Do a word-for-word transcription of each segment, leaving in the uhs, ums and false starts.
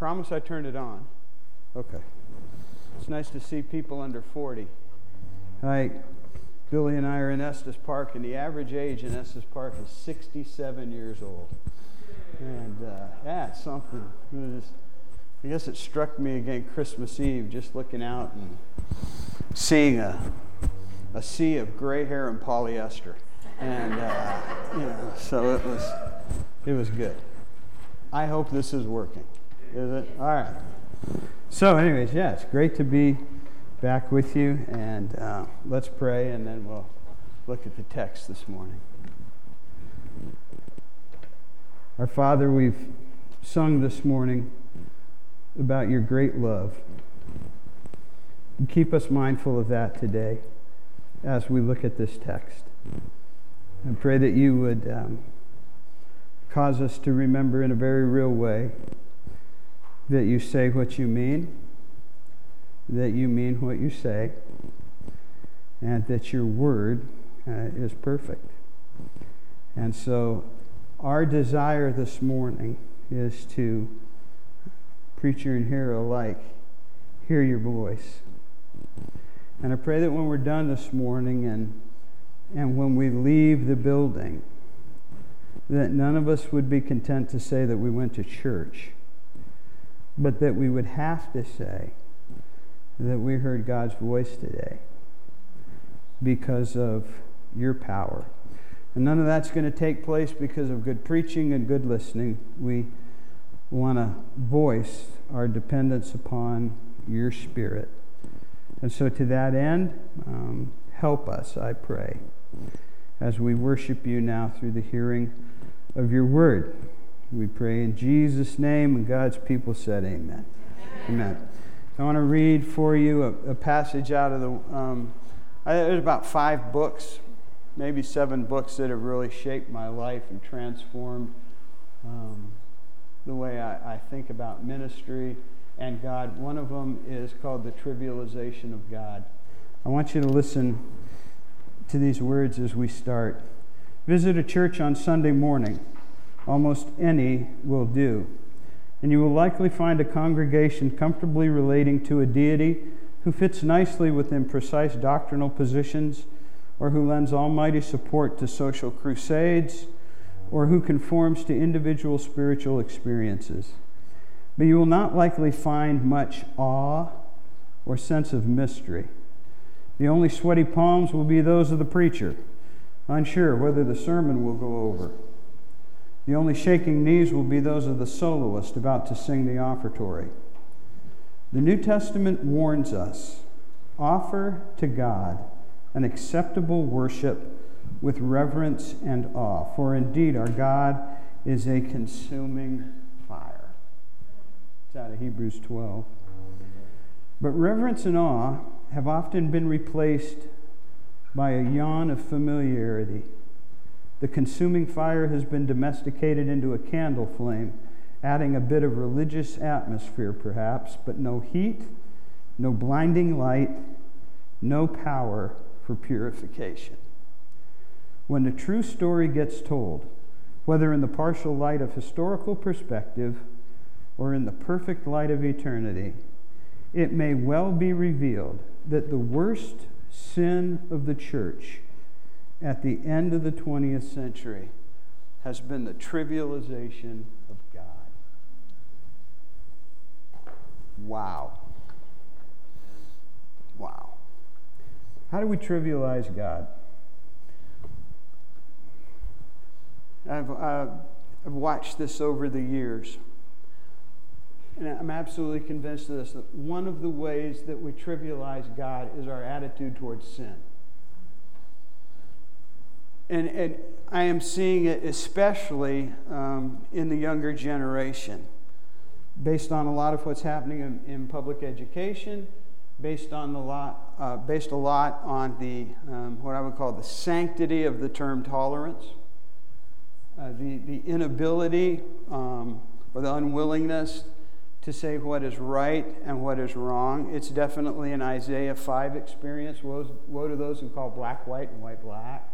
promise I turned it on. Okay. It's nice to see people under forty. Hi, Billy and I are in Estes Park, and the average age in Estes Park is sixty-seven years old. And uh, yeah, it's something. It was, I guess it struck me again Christmas Eve, just looking out and seeing a a sea of gray hair and polyester, and uh, you know, so it was it was good. I hope this is working. Is it? All right. So, anyways, yeah, it's great to be back with you, and uh, let's pray, and then we'll look at the text this morning. Our Father, we've sung this morning about your great love. Keep us mindful of that today as we look at this text. I pray that you would um, cause us to remember in a very real way that you say what you mean, that you mean what you say, and that your word uh, is perfect. And so our desire this morning is to, preacher and hearer alike, hear your voice. And I pray that when we're done this morning and and when we leave the building, that none of us would be content to say that we went to church, but that we would have to say that we heard God's voice today because of your power. And none of that's going to take place because of good preaching and good listening. We want to voice our dependence upon your Spirit. And so to that end, um, help us, I pray, as we worship you now through the hearing of your word. We pray in Jesus' name, and God's people said amen. Amen. Amen. I want to read for you a, a passage out of the, um, I, there's about five books, maybe seven books that have really shaped my life and transformed um, the way I, I think about ministry and God. One of them is called The Trivialization of God. I want you to listen to these words as we start. Visit a church on Sunday morning. Almost any will do. And you will likely find a congregation comfortably relating to a deity who fits nicely within precise doctrinal positions, or who lends almighty support to social crusades, or who conforms to individual spiritual experiences. But you will not likely find much awe or sense of mystery. The only sweaty palms will be those of the preacher, unsure whether the sermon will go over. The only shaking knees will be those of the soloist about to sing the offertory. The New Testament warns us, offer to God an acceptable worship with reverence and awe, for indeed our God is a consuming fire. It's out of Hebrews twelve. But reverence and awe have often been replaced by a yawn of familiarity. The consuming fire has been domesticated into a candle flame, adding a bit of religious atmosphere perhaps, but no heat, no blinding light, no power for purification. When the true story gets told, whether in the partial light of historical perspective or in the perfect light of eternity, it may well be revealed that the worst sin of the church at the end of the twentieth century has been the trivialization of God. Wow. Wow. How do we trivialize God? I've, uh, I've watched this over the years, and I'm absolutely convinced of this, that one of the ways that we trivialize God is our attitude towards sin. And, and I am seeing it especially um, in the younger generation, based on a lot of what's happening in, in public education, based on the lot, uh, based a lot on the um, what I would call the sanctity of the term tolerance, uh, the the inability um, or the unwillingness to say what is right and what is wrong. It's definitely an Isaiah five experience. Woe, woe to those who call black white and white black.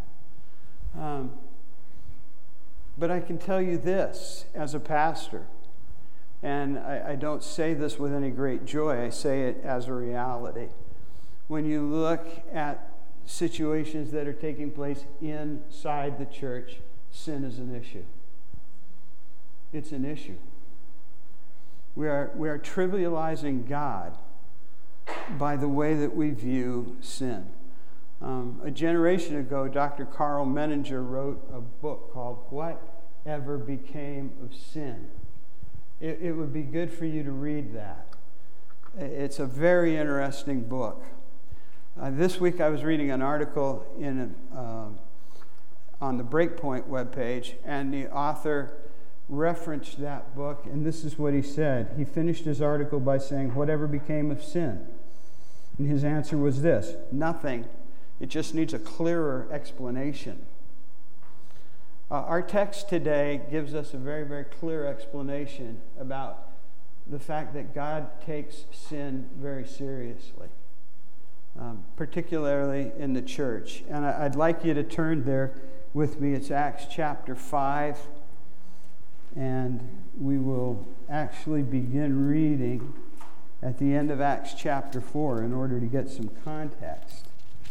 Um, but I can tell you this, as a pastor, And I, I don't say this with any great joy. I say it as a reality. When you look at situations that are taking place inside the church, sin is an issue. It's an issue. We are, we are trivializing God by the way that we view sin. Um, a generation ago, Doctor Carl Menninger wrote a book called Whatever Became of Sin. It, it would be good for you to read that. It's a very interesting book. Uh, this week I was reading an article in uh, on the Breakpoint webpage, and the author referenced that book, and this is what he said. He finished his article by saying, "Whatever became of sin?" And his answer was this: nothing. It just needs a clearer explanation. Uh, our text today gives us a very, very clear explanation about the fact that God takes sin very seriously, um, particularly in the church. And I, I'd like you to turn there with me. It's Acts chapter five, and we will actually begin reading at the end of Acts chapter four in order to get some context.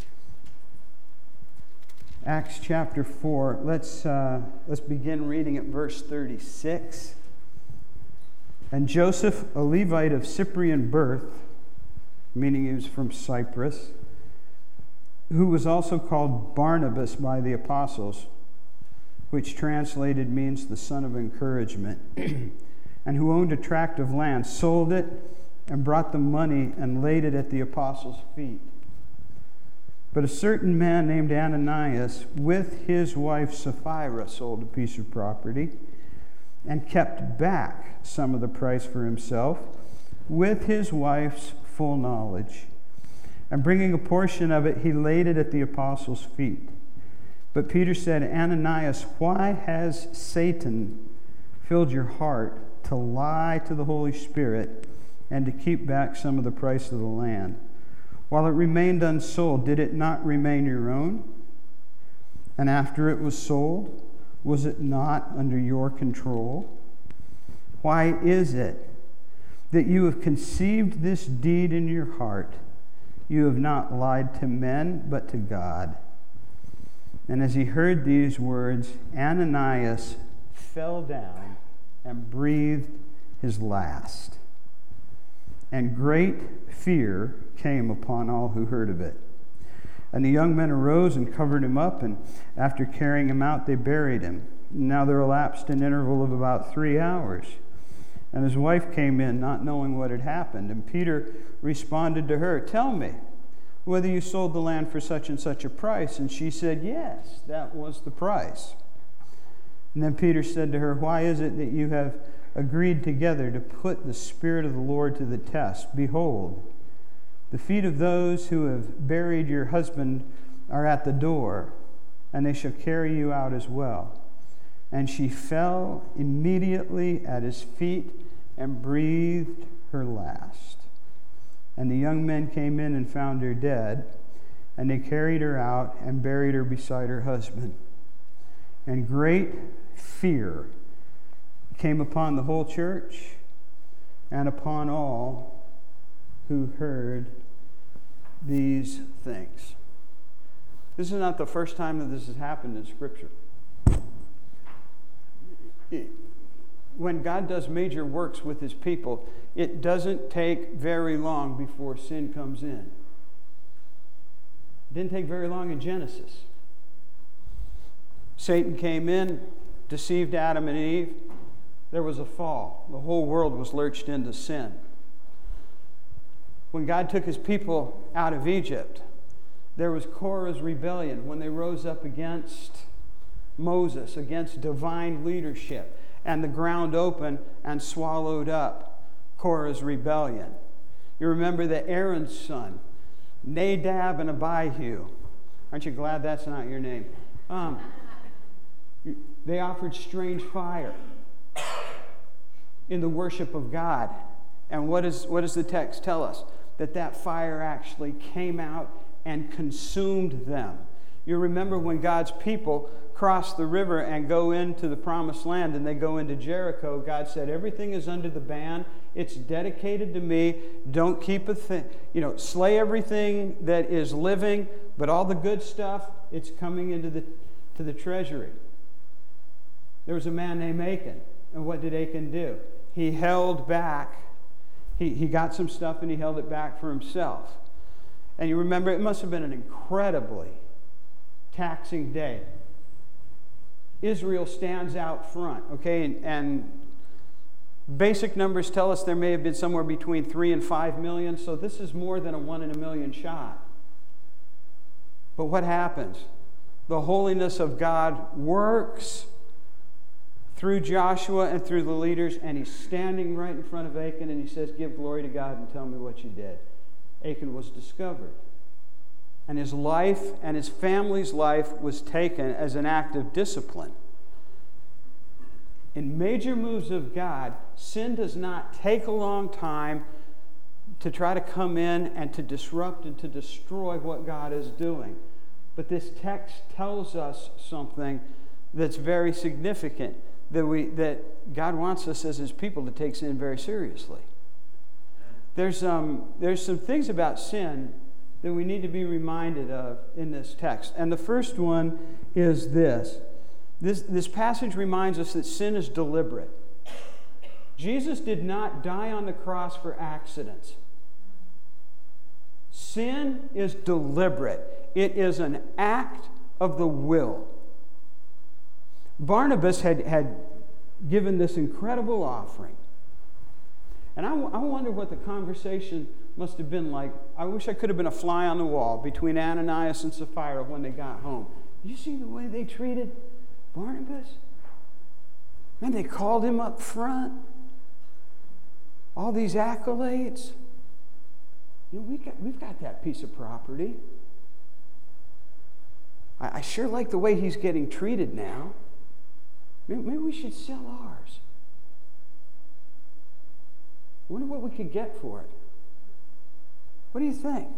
Acts chapter four, let's, uh, let's begin reading at verse thirty-six. And Joseph, a Levite of Cyprian birth, meaning he was from Cyprus, who was also called Barnabas by the apostles, which translated means the son of encouragement, and who owned a tract of land, sold it and brought the money and laid it at the apostles' feet. But a certain man named Ananias, with his wife Sapphira, sold a piece of property and kept back some of the price for himself, with his wife's full knowledge. And bringing a portion of it, he laid it at the apostles' feet. But Peter said, "Ananias, why has Satan filled your heart to lie to the Holy Spirit and to keep back some of the price of the land? While it remained unsold, did it not remain your own? And after it was sold, was it not under your control? Why is it that you have conceived this deed in your heart? You have not lied to men, but to God." And as he heard these words, Ananias fell down and breathed his last. And great fear came upon all who heard of it. And the young men arose and covered him up, and after carrying him out, they buried him. Now there elapsed an interval of about three hours. And his wife came in, not knowing what had happened. And Peter responded to her, "Tell me whether you sold the land for such and such a price." And she said, "Yes, that was the price." And then Peter said to her, "Why is it that you have agreed together to put the Spirit of the Lord to the test? Behold, the feet of those who have buried your husband are at the door, and they shall carry you out as well." And she fell immediately at his feet and breathed her last. And the young men came in and found her dead, and they carried her out and buried her beside her husband. And great fear came upon the whole church and upon all who heard these things. This is not the first time that this has happened in Scripture. It, when God does major works with his people, it doesn't take very long before sin comes in. It didn't take very long in Genesis. Satan came in, deceived Adam and Eve. There was a fall. The whole world was lurched into sin. When God took his people out of Egypt, there was Korah's rebellion when they rose up against Moses, against divine leadership, and the ground opened and swallowed up Korah's rebellion. You remember that Aaron's son, Nadab and Abihu, aren't you glad that's not your name? Um, they offered strange fire in the worship of God. And what, is, what does the text tell us? That that fire actually came out and consumed them. You remember when God's people cross the river and go into the promised land and they go into Jericho, God said, everything is under the ban. It's dedicated to me. Don't keep a thing, you know, slay everything that is living, but all the good stuff, it's coming into the to the treasury. There was a man named Achan, and what did Achan do? He held back. He, he got some stuff and he held it back for himself. And you remember, it must have been an incredibly taxing day. Israel stands out front, okay, and, and basic numbers tell us there may have been somewhere between three and five million, so this is more than a one in a million shot. But what happens? The holiness of God works through Joshua and through the leaders, and he's standing right in front of Achan, and he says, give glory to God and tell me what you did. Achan was discovered. And his life and his family's life was taken as an act of discipline. In major moves of God, sin does not take a long time to try to come in and to disrupt and to destroy what God is doing. But this text tells us something that's very significant, that we that God wants us as His people to take sin very seriously. There's um there's some things about sin that we need to be reminded of in this text. And the first one is this. This, this passage reminds us that sin is deliberate. Jesus did not die on the cross for accidents. Sin is deliberate. It is an act of the will. Barnabas had, had given this incredible offering. And I, I wonder what the conversation must have been like. I wish I could have been a fly on the wall between Ananias and Sapphira when they got home. Did you see the way they treated Barnabas? Man, they called him up front. All these accolades. You know, we got, we've got that piece of property. I, I sure like the way he's getting treated now. Maybe, maybe we should sell ours. I wonder what we could get for it. What do you think?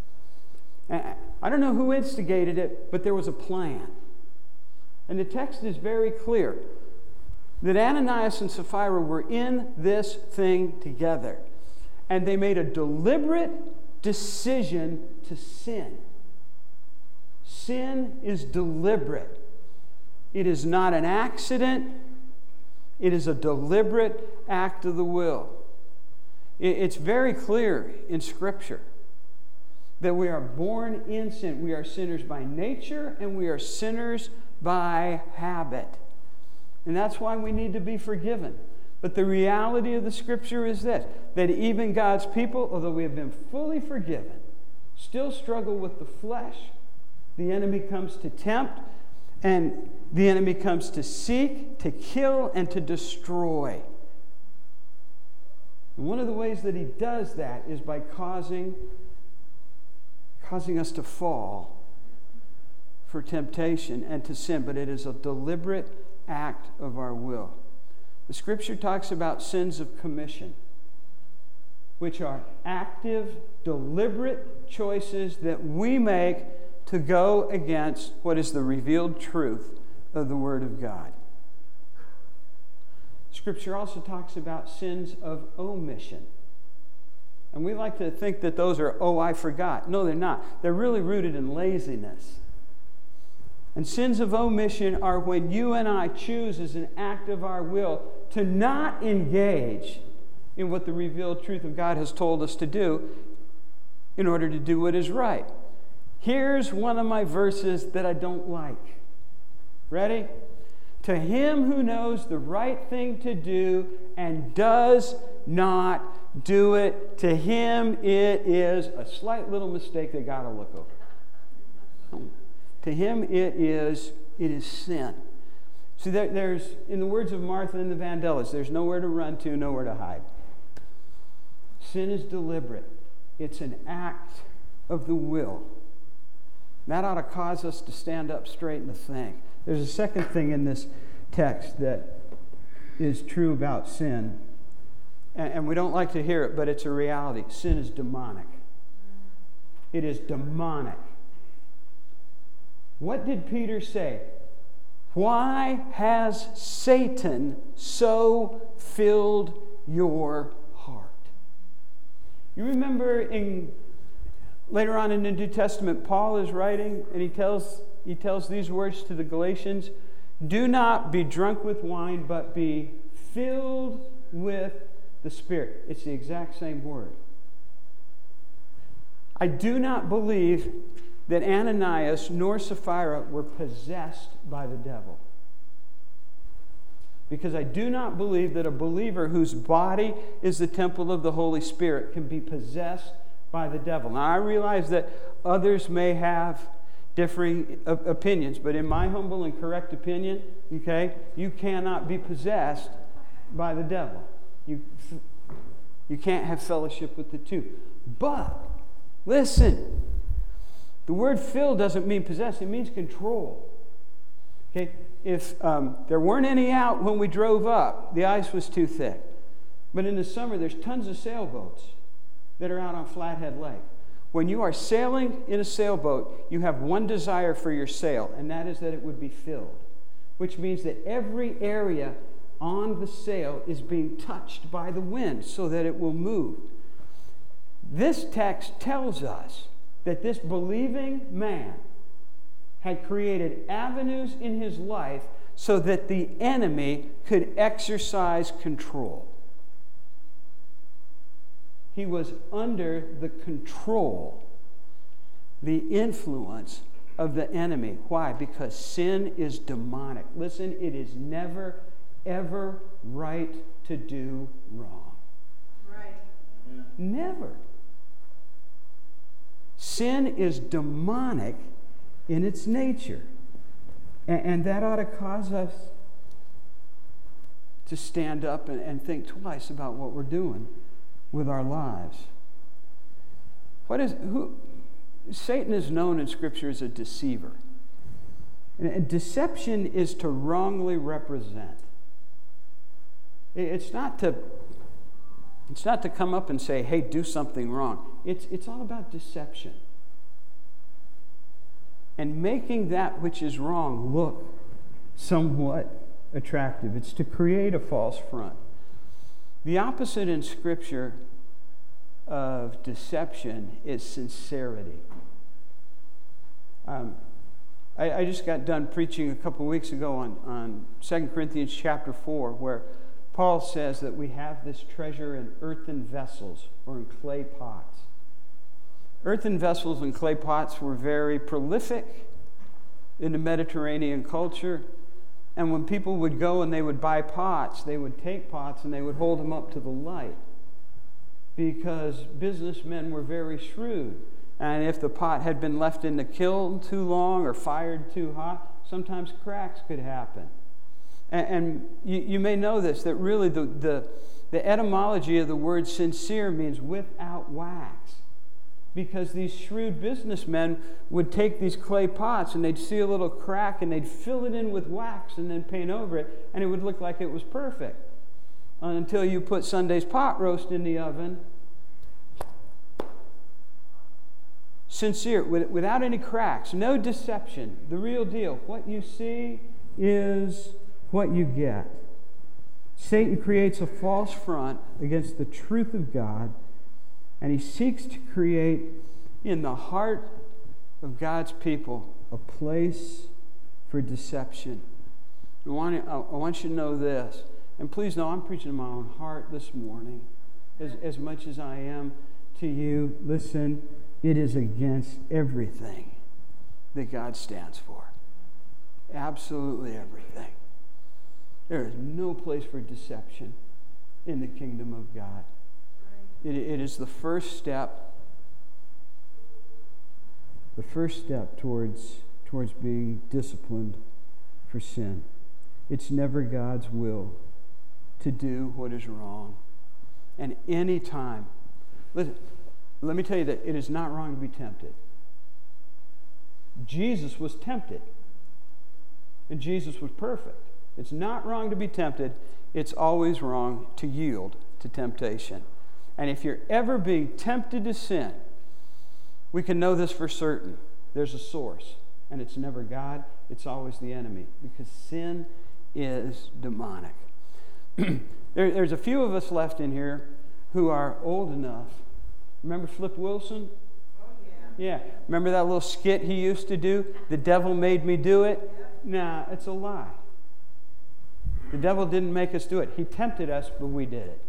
I don't know who instigated it, but there was a plan. And the text is very clear that Ananias and Sapphira were in this thing together. And they made a deliberate decision to sin. Sin is deliberate. It is not an accident. It is a deliberate act of the will. It's very clear in Scripture that we are born in sin. We are sinners by nature, and we are sinners by habit. And that's why we need to be forgiven. But the reality of the Scripture is this, that even God's people, although we have been fully forgiven, still struggle with the flesh. The enemy comes to tempt, and the enemy comes to seek, to kill, and to destroy. And one of the ways that he does that is by causing, causing us to fall for temptation and to sin, but it is a deliberate act of our will. The Scripture talks about sins of commission, which are active, deliberate choices that we make to go against what is the revealed truth of the Word of God. Scripture also talks about sins of omission. And we like to think that those are, oh, I forgot. No, they're not. They're really rooted in laziness. And sins of omission are when you and I choose as an act of our will to not engage in what the revealed truth of God has told us to do in order to do what is right. Here's one of my verses that I don't like. Ready? To him who knows the right thing to do and does not do it, to him it is a slight little mistake they got to look over. To him it is it is sin. See, there, there's, in the words of Martha and the Vandellas, there's nowhere to run to, nowhere to hide. Sin is deliberate. It's an act of the will. That ought to cause us to stand up straight and to think. There's a second thing in this text that is true about sin. And, and we don't like to hear it, but it's a reality. Sin is demonic. It is demonic. What did Peter say? Why has Satan so filled your heart? You remember in later on in the New Testament, Paul is writing, and he tells he tells these words to the Galatians: do not be drunk with wine, but be filled with the Spirit. It's the exact same word. I do not believe that Ananias nor Sapphira were possessed by the devil. Because I do not believe that a believer whose body is the temple of the Holy Spirit can be possessed by the devil. Now, I realize that others may have differing opinions, but in my humble and correct opinion, okay, you cannot be possessed by the devil. You, you can't have fellowship with the two. But, listen, the word fill doesn't mean possess, it means control. Okay? If um, there weren't any out when we drove up, the ice was too thick. But in the summer, there's tons of sailboats that are out on Flathead Lake. When you are sailing in a sailboat, you have one desire for your sail, and that is that it would be filled, which means that every area on the sail is being touched by the wind so that it will move. This text tells us that this believing man had created avenues in his life so that the enemy could exercise control. He was under the control, the influence of the enemy. Why? Because sin is demonic. Listen, it is never, ever right to do wrong. Right. Yeah. Never. Sin is demonic in its nature. And, and that ought to cause us to stand up and, and think twice about what we're doing with our lives. What is who? Satan is known in Scripture as a deceiver. And deception is to wrongly represent. It's not to. It's not to come up and say, "Hey, do something wrong." It's it's all about deception and making that which is wrong look somewhat attractive. It's to create a false front. The opposite in Scripture of deception is sincerity. Um, I, I just got done preaching a couple weeks ago on, on Second Corinthians chapter four, where Paul says that we have this treasure in earthen vessels or in clay pots. Earthen vessels and clay pots were very prolific in the Mediterranean culture. And when people would go and they would buy pots, they would take pots and they would hold them up to the light, because businessmen were very shrewd. And if the pot had been left in the kiln too long or fired too hot, sometimes cracks could happen. And, and you, you may know this, that really the, the, the etymology of the word sincere means without wax. Because these shrewd businessmen would take these clay pots and they'd see a little crack and they'd fill it in with wax and then paint over it, and it would look like it was perfect. Until you put Sunday's pot roast in the oven. Sincere, without any cracks, no deception, the real deal. What you see is what you get. Satan creates a false front against the truth of God, and he seeks to create in the heart of God's people a place for deception. I want, I want you to know this. And please know I'm preaching to my own heart this morning as, as much as I am to you. Listen, it is against everything that God stands for. Absolutely everything. There is no place for deception in the kingdom of God. It, it is the first step, the first step towards, towards being disciplined for sin. It's never God's will to do what is wrong. And any time, listen, let me tell you that it is not wrong to be tempted. Jesus was tempted, and Jesus was perfect. It's not wrong to be tempted. It's always wrong to yield to temptation. And if you're ever being tempted to sin, we can know this for certain. There's a source. and it's never God, it's always the enemy, because sin is demonic. there, there's a few of us left in here who are old enough. Remember Flip Wilson? Oh, yeah. Yeah. Remember that little skit he used to do? The devil made me do it? Yep. Nah, it's a lie. The devil didn't make us do it. He tempted us, but we did it.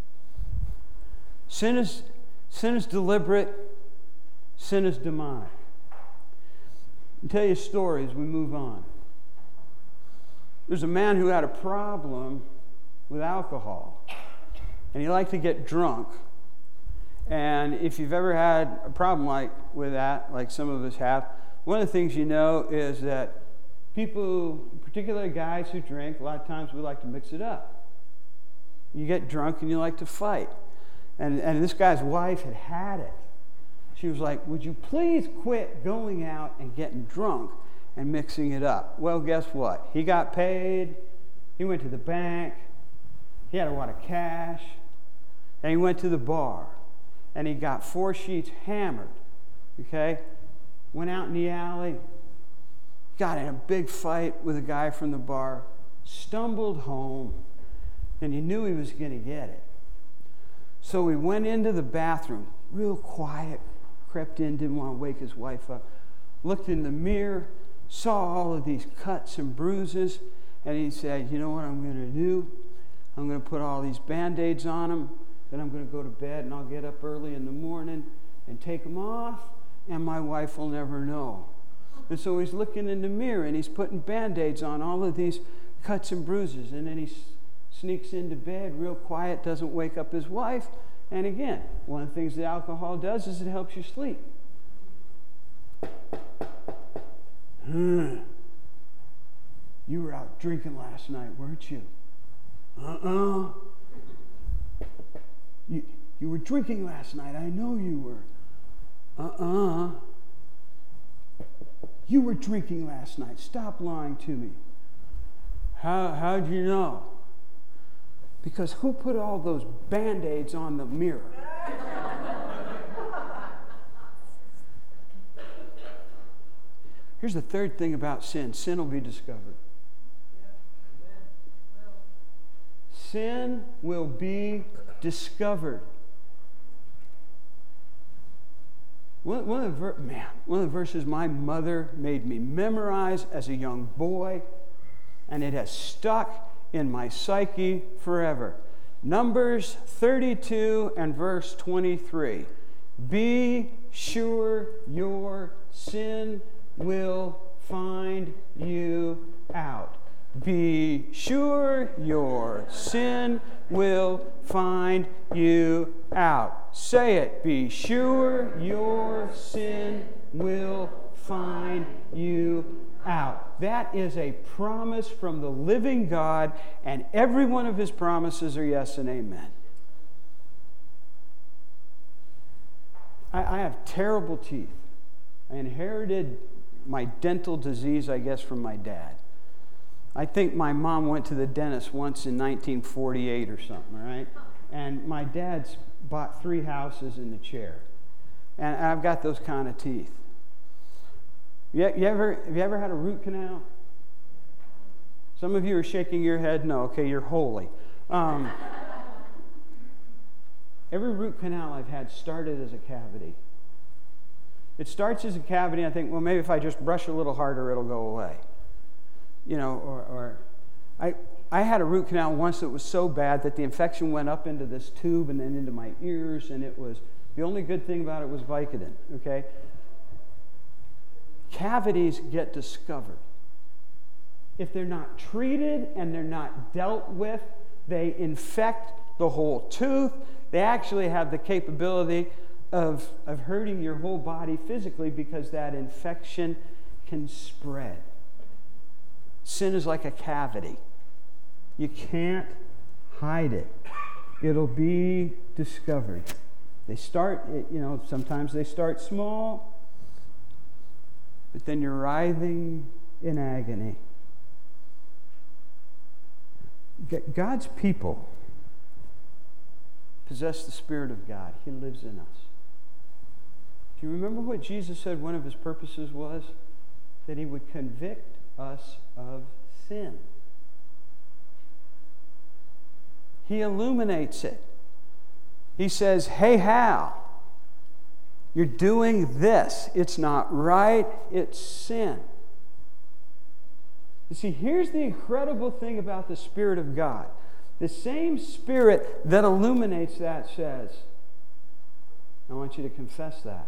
Sin is, sin is deliberate. Sin is demonic. I'll tell you a story as we move on. There's a man who had a problem with alcohol, and he liked to get drunk. And if you've ever had a problem like with that, like some of us have, one of the things you know is that people, particularly guys who drink, a lot of times we like to mix it up. You get drunk and you like to fight. And, and this guy's wife had had it. She was like, would you please quit going out and getting drunk and mixing it up? Well, guess what? He got paid. He went to the bank. He had a lot of cash. And he went to the bar. And he got four sheets hammered. Okay? Went out in the alley. Got in a big fight with a guy from the bar. Stumbled home. And he knew he was going to get it. So he went into the bathroom, real quiet, crept in, didn't want to wake his wife up, looked in the mirror, saw all of these cuts and bruises, and he said, you know what I'm going to do? I'm going to put all these Band-Aids on them, then I'm going to go to bed, and I'll get up early in the morning and take them off, and my wife will never know. And so he's looking in the mirror, and he's putting Band-Aids on all of these cuts and bruises, and then he sneaks into bed real quiet, doesn't wake up his wife. And again, one of the things that alcohol does is it helps you sleep. Hmm. You were out drinking last night, weren't you? Uh-uh. You, you were drinking last night. I know you were. Uh-uh. You were drinking last night. Stop lying to me. How, how'd you know? Because who put all those Band-Aids on the mirror? Here's the third thing about sin. Sin will be discovered. Sin will be discovered. One, one, of the ver- man, one of the verses my mother made me memorize as a young boy, and it has stuck in my psyche forever. Numbers thirty-two and verse twenty-three. Be sure your sin will find you out. Be sure your sin will find you out. Say it. Be sure your sin will find you out. That is a promise from the living God, and every one of his promises are yes and amen. I, I have terrible teeth. I inherited my dental disease, I guess, from my dad. I think my mom went to the dentist once in nineteen forty-eight or something, all right? And my dad's bought three houses in the chair. And I've got those kind of teeth. You, you ever, have you ever had a root canal? Some of you are shaking your head. No, okay, you're holy. Um, every root canal I've had started as a cavity. It starts as a cavity, and I think, well, maybe if I just brush a little harder, it'll go away. You know, or, or I, I had a root canal once that was so bad that the infection went up into this tube and then into my ears, and it was, the only good thing about it was Vicodin, okay? Cavities get discovered. If they're not treated and they're not dealt with, they infect the whole tooth. They actually have the capability of, of hurting your whole body physically because that infection can spread. Sin is like a cavity. You can't hide it. It'll be discovered. They start, you know, sometimes they start small, but then you're writhing in agony. God's people possess the Spirit of God. He lives in us. Do you remember what Jesus said one of his purposes was? that he would convict us of sin. He illuminates it. He says, hey, Hal, you're doing this. It's not right. It's sin. You see, here's the incredible thing about the Spirit of God. The same Spirit that illuminates that says, I want you to confess that.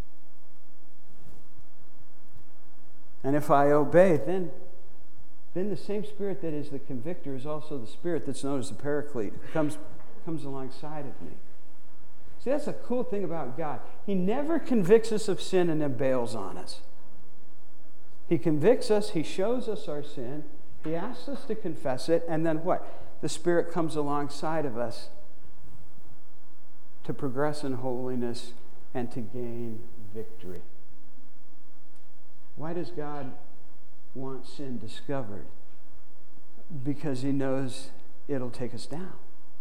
And if I obey, then, then the same Spirit that is the convictor is also the Spirit that's known as the Paraclete, who comes, comes alongside of me. See, that's the cool thing about God. He never convicts us of sin and then bails on us. He convicts us, He shows us our sin, He asks us to confess it, and then what? The Spirit comes alongside of us to progress in holiness and to gain victory. Why does God want sin discovered? Because He knows it'll take us down.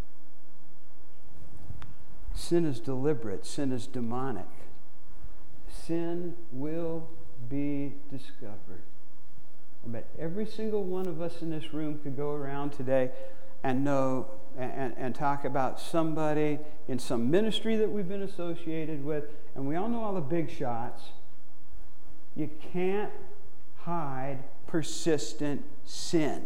Sin is deliberate. Sin is demonic. Sin will be discovered. I bet every single one of us in this room could go around today and know and, and talk about somebody in some ministry that we've been associated with, and we all know all the big shots. You can't hide persistent sin.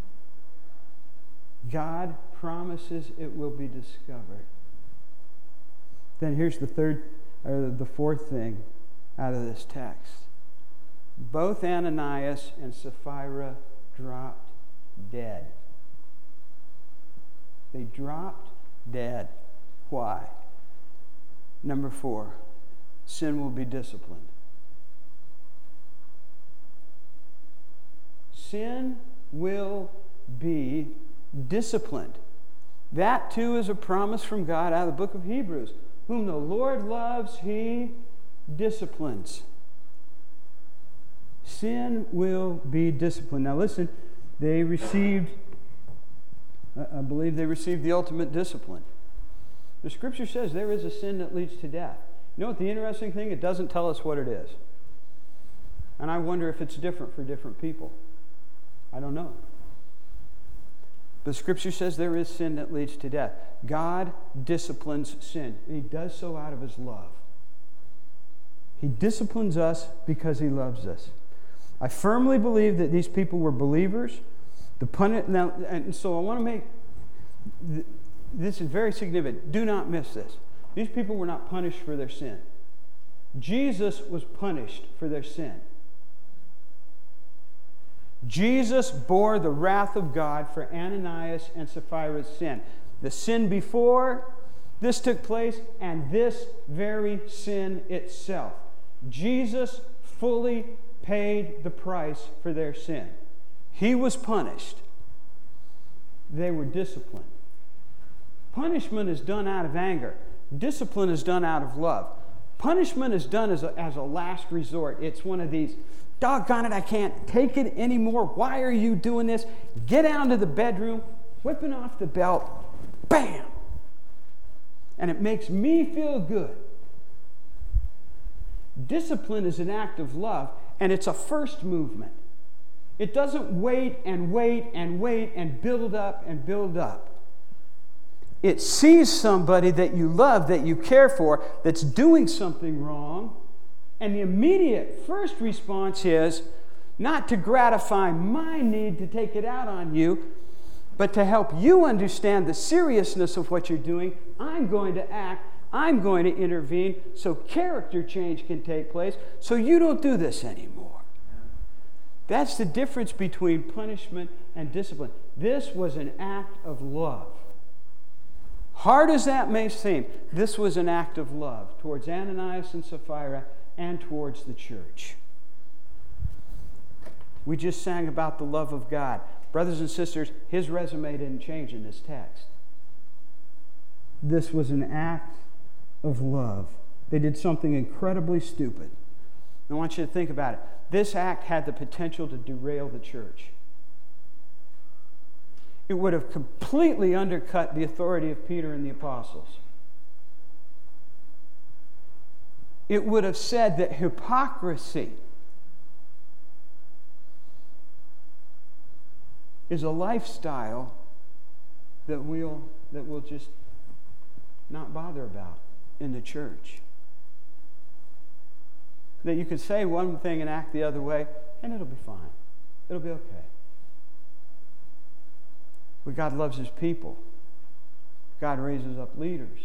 God promises it will be discovered. Then here's the third, or the fourth thing out of this text. Both Ananias and Sapphira dropped dead. They dropped dead. Why? Number four, sin will be disciplined. Sin will be disciplined. That too is a promise from God out of the book of Hebrews. Whom the Lord loves, He disciplines. Sin will be disciplined. Now listen, they received, I believe they received the ultimate discipline. The Scripture says there is a sin that leads to death. You know what the interesting thing? It doesn't tell us what it is. And I wonder if it's different for different people. I don't know. But Scripture says there is sin that leads to death. God disciplines sin, and He does so out of His love. He disciplines us because He loves us. I firmly believe that these people were believers. The puni- now, and so I want to make th- this is very significant. Do not miss this. These people were not punished for their sin. Jesus was punished for their sin. Jesus bore the wrath of God for Ananias and Sapphira's sin. The sin before this took place, and this very sin itself. Jesus fully paid the price for their sin. He was punished. They were disciplined. Punishment is done out of anger. Discipline is done out of love. Punishment is done as a, as a last resort. It's one of these, doggone it, I can't take it anymore. Why are you doing this? Get down to the bedroom, whipping off the belt, bam! And it makes me feel good. Discipline is an act of love, and it's a first movement. It doesn't wait and wait and wait and build up and build up. It sees somebody that you love, that you care for, that's doing something wrong, and the immediate first response is not to gratify my need to take it out on you, but to help you understand the seriousness of what you're doing. I'm going to act, I'm going to intervene so character change can take place so you don't do this anymore. That's the difference between punishment and discipline. This was an act of love. Hard as that may seem, this was an act of love towards Ananias and Sapphira and towards the church. We just sang about the love of God. Brothers and sisters, his resume didn't change in this text. This was an act of love. They did something incredibly stupid. I want you to think about it. This act had the potential to derail the church. It would have completely undercut the authority of Peter and the apostles. It would have said that hypocrisy is a lifestyle that we'll, that we'll just not bother about in the church. That you could say one thing and act the other way, and it'll be fine. It'll be okay. But God loves His people. God raises up leaders.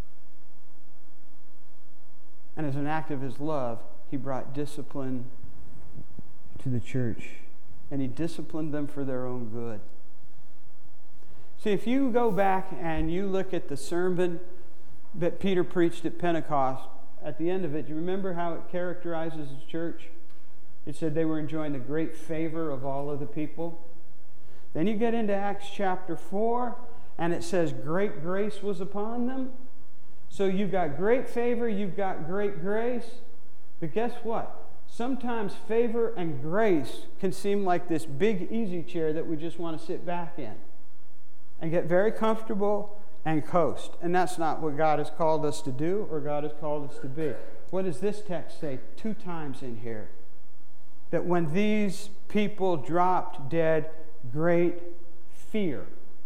And as an act of His love, He brought discipline to the church. And He disciplined them for their own good. See, if you go back and you look at the sermon that Peter preached at Pentecost, at the end of it, do you remember how it characterizes the church? It said they were enjoying the great favor of all of the people. Then you get into Acts chapter four, and it says great grace was upon them. So you've got great favor, you've got great grace. But guess what? Sometimes favor and grace can seem like this big easy chair that we just want to sit back in and get very comfortable and coast. And that's not what God has called us to do or God has called us to be. What does this text say two times in here? That when these people dropped dead, great fear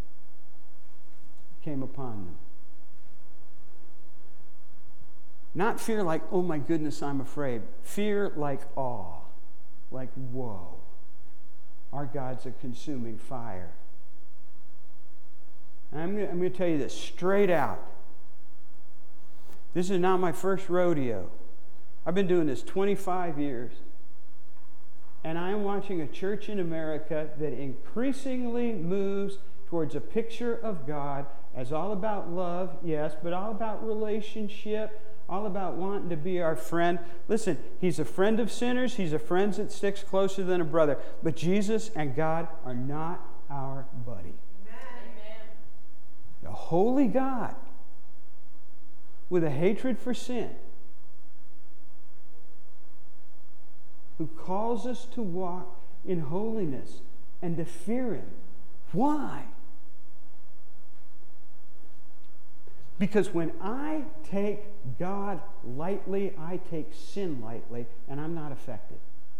came upon them. Not fear like, oh my goodness, I'm afraid. Fear like awe, like whoa. Our God's a consuming fire. And I'm going, I'm going to tell you this straight out. This is not my first rodeo. I've been doing this twenty-five years. And I'm watching a church in America that increasingly moves towards a picture of God as all about love, yes, but all about relationship, all about wanting to be our friend. Listen, He's a friend of sinners. He's a friend that sticks closer than a brother. But Jesus and God are not our buddy. A holy God with a hatred for sin, who calls us to walk in holiness and to fear Him. Why? Because when I take God lightly, I take sin lightly, and I'm not affected.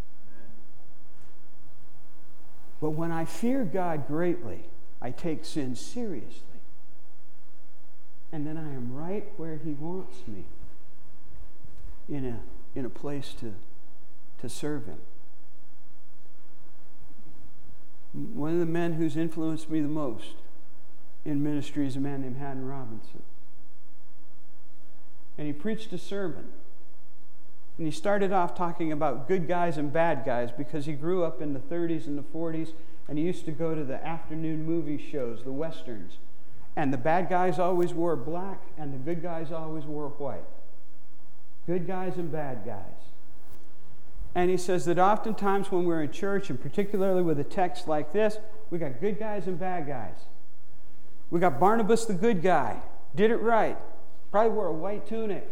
But when I fear God greatly, I take sin seriously. And then I am right where He wants me, in a, in a place to, to serve Him. One of the men who's influenced me the most in ministry is a man named Haddon Robinson. And he preached a sermon. And he started off talking about good guys and bad guys because he grew up in the thirties and the forties, and he used to go to the afternoon movie shows, the westerns. And the bad guys always wore black, and the good guys always wore white. Good guys and bad guys. And he says that oftentimes when we're in church, and particularly with a text like this, we got good guys and bad guys. We got Barnabas the good guy, did it right, probably wore a white tunic,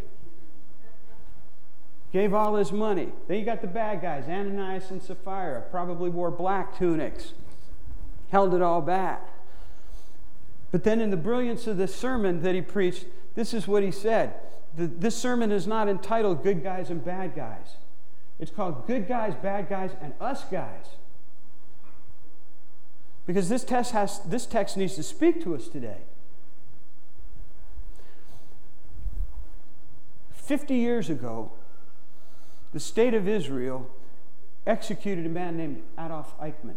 gave all his money. Then you got the bad guys, Ananias and Sapphira, probably wore black tunics, held it all back. But then in the brilliance of this sermon that he preached, this is what he said. The, this sermon is not entitled Good Guys and Bad Guys. It's called Good Guys, Bad Guys, and Us Guys. Because this text, has, this text needs to speak to us today. Fifty years ago, the state of Israel executed a man named Adolf Eichmann.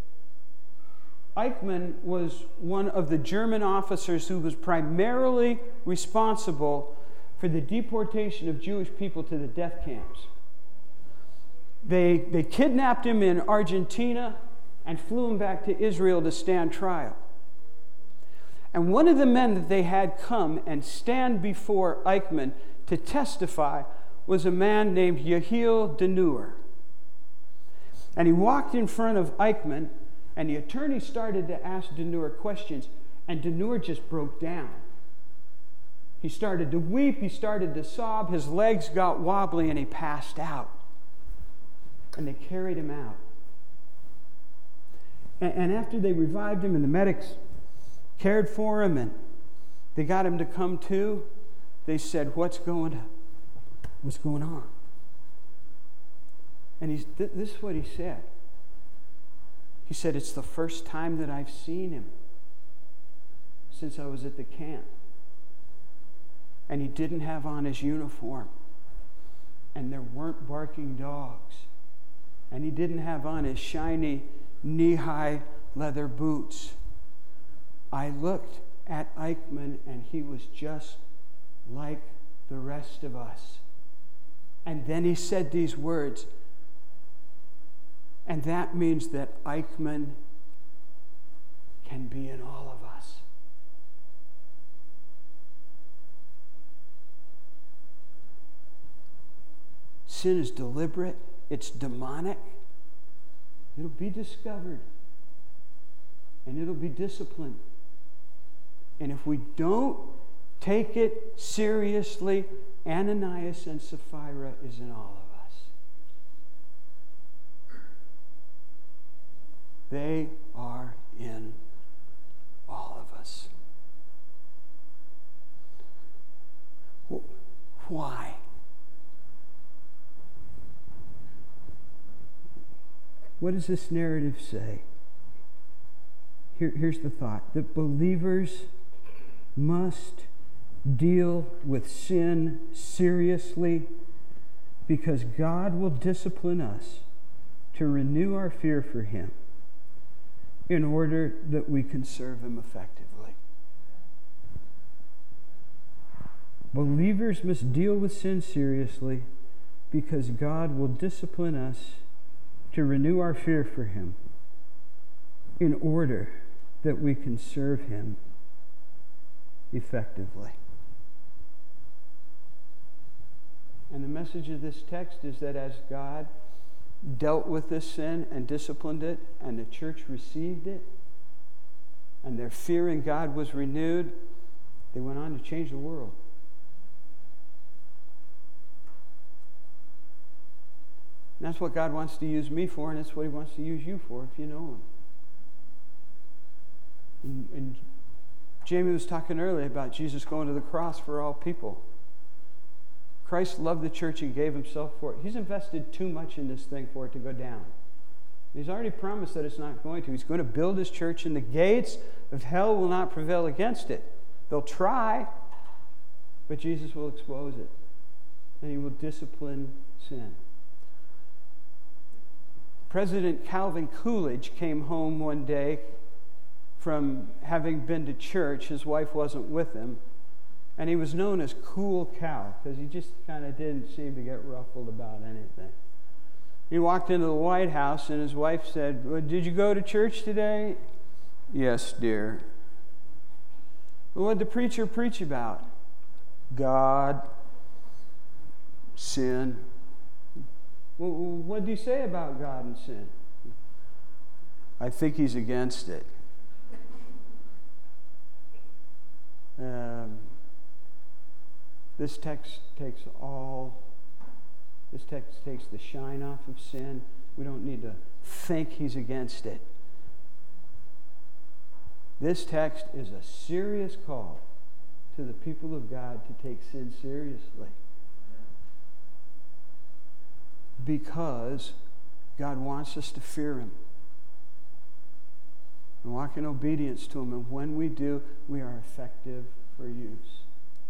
Eichmann was one of the German officers who was primarily responsible for the deportation of Jewish people to the death camps. They, they kidnapped him in Argentina and flew him back to Israel to stand trial. And one of the men that they had come and stand before Eichmann to testify was a man named Yehiel Denur. And he walked in front of Eichmann, and the attorney started to ask Denur questions, and Denur just broke down. He started to weep, he started to sob, his legs got wobbly, and he passed out. And they carried him out. And, and after they revived him, and the medics cared for him, and they got him to come to, they said, what's going on? What's going on? And he's, th- this is what he said. He said, it's the first time that I've seen him since I was at the camp. And he didn't have on his uniform. And there weren't barking dogs. And he didn't have on his shiny knee-high leather boots. I looked at Eichmann and he was just like the rest of us. And then he said these words. And that means that Eichmann can be in all of us. Sin is deliberate. It's demonic. It'll be discovered. And it'll be disciplined. And if we don't take it seriously, Ananias and Sapphira is in all of us. They are in all of us. Why? What does this narrative say? Here, here's the thought, that believers must deal with sin seriously because God will discipline us to renew our fear for Him in order that we can serve Him effectively. Believers must deal with sin seriously because God will discipline us to renew our fear for Him in order that we can serve Him effectively. And the message of this text is that as God dealt with this sin and disciplined it, and the church received it, and their fear in God was renewed, they went on to change the world. And that's what God wants to use me for, and that's what He wants to use you for if you know Him. And, and Jamie was talking earlier about Jesus going to the cross for all people. Christ loved the church and gave Himself for it. He's invested too much in this thing for it to go down. He's already promised that it's not going to. He's going to build His church, and the gates of hell will not prevail against it. They'll try, but Jesus will expose it, and He will discipline sin. President Calvin Coolidge came home one day from having been to church. His wife wasn't with him. And he was known as Cool Cal because he just kind of didn't seem to get ruffled about anything. He walked into the White House and his wife said, well, did you go to church today? Yes, dear. Well, what did the preacher preach about? God, sin. Well, what did he say about God and sin? I think he's against it. Um, this text takes all, this text takes the shine off of sin. We don't need to think he's against it. This text is a serious call to the people of God to take sin seriously. Because God wants us to fear Him and walk in obedience to Him. And when we do, we are effective for use.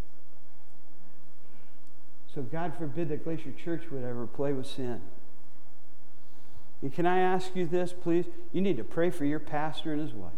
So God forbid that Glacier Church would ever play with sin. And can I ask you this, please? You need to pray for your pastor and his wife.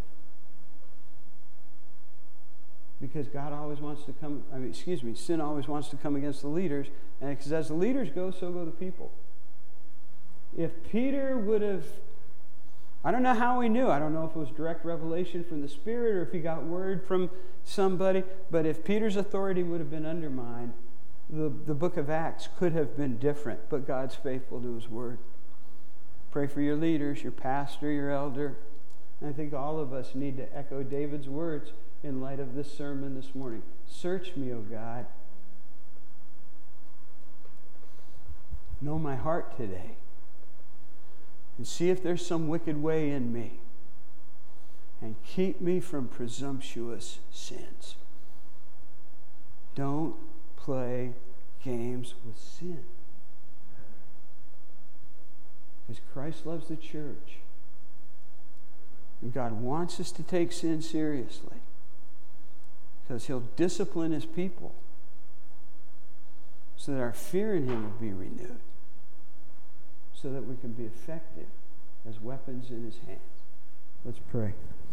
Because God always wants to come, I mean, excuse me, sin always wants to come against the leaders. And because as the leaders go, so go the people. If Peter would have, I don't know how he knew. I don't know if it was direct revelation from the Spirit or if he got word from somebody. But if Peter's authority would have been undermined, the, the book of Acts could have been different. But God's faithful to His word. Pray for your leaders, your pastor, your elder. And I think all of us need to echo David's words in light of this sermon this morning. Search me, O God. Know my heart today. And see if there's some wicked way in me. And keep me from presumptuous sins. Don't play games with sin. Because Christ loves the church. And God wants us to take sin seriously because He'll discipline His people so that our fear in Him will be renewed, so that we can be effective as weapons in His hands. Let's pray.